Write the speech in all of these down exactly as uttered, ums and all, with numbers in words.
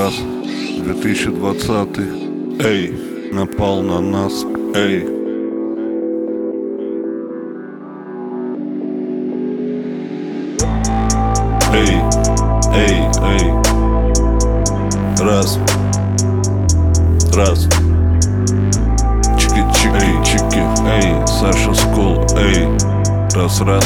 раз, две тысячи двадцатый, эй, напал на нас, эй. Эй, эй, эй. Раз, раз. Чики-чики, эй, чики, эй. Саша Скул, эй. Раз, раз.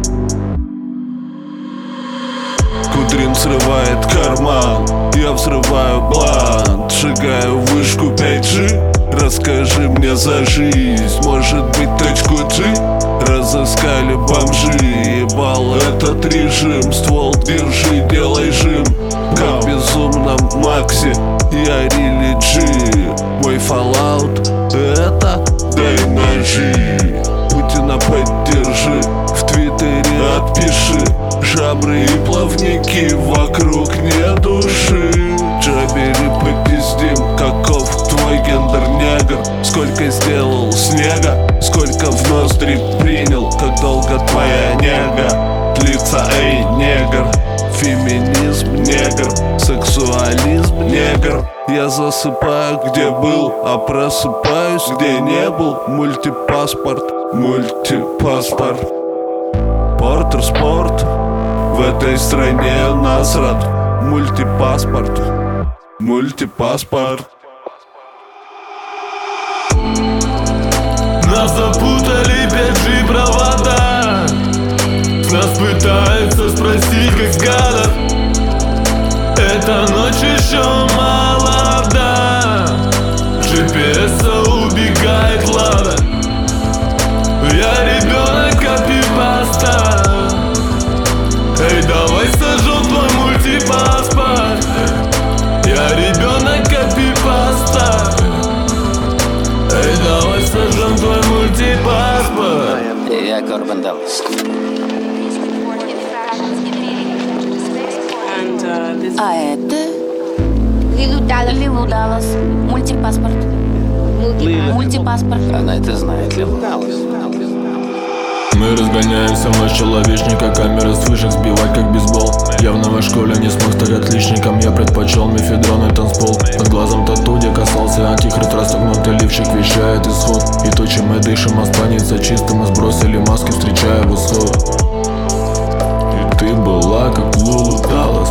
Кудрин срывает карман, я взрываю блант, сжигаю вышку пять джи. Расскажи мне за жизнь, может быть точку G. Разыскали бомжи, ебал этот режим. Ствол держи, делай жим, как в безумном Максе. Я рили G, мой Fallout это дай ножи. Путина поддержи, в Твиттере отпиши. Жабры и плавники, вокруг нет души. Джабери попиздим, каков твой гендер, негр. Сколько сделал снега, сколько в ноздри принял. Как долго твоя нега длится, эй, негр. Феминизм, негр, сексуализм, негр. Я засыпаю, где был, а просыпаюсь, где не был. Мультипаспорт, мультипаспорт. Портер спорт, в этой стране насрат. Мультипаспорт, мультипаспорт. Нас запутали пять джи провода. Нас пытаются спросить, как гадов. Эта ночь еще молода. джи пи эс убегает лада. Я ребенок копипаста. Эй, давай сожжем твой мультипаспорт. Я ребенок копипаста. Эй, давай сожжем твой мультипаспорт. Я Корбан Даллас. А это Лилу Даллас. Мультипаспорт. Мультипаспорт. Она это знает, Лилу Даллас. Мы разгоняемся в ночь человечника. Камеры с вышек сбивать как бейсбол. Я в новой школе не смог стать отличником. Я предпочел мефедрон и танцпол. Под глазом тату, где касался антихрист. Расстегнутый лифчик вещает исход. И то, чем мы дышим, останется чистым. Мы сбросили маски, встречая восход. И ты была как Лилу Даллас.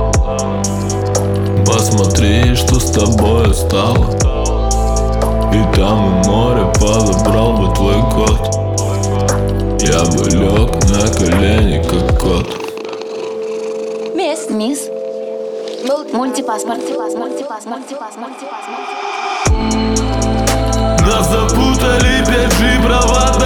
Посмотри, что с тобой стало. И там и море подобрал бы твой кот. Я бы лег на колени, как кот. Мисс, мисс. Мультипаспорт. Мультипаспорт. Мультипаспорт. Нас запутали пять джи провода.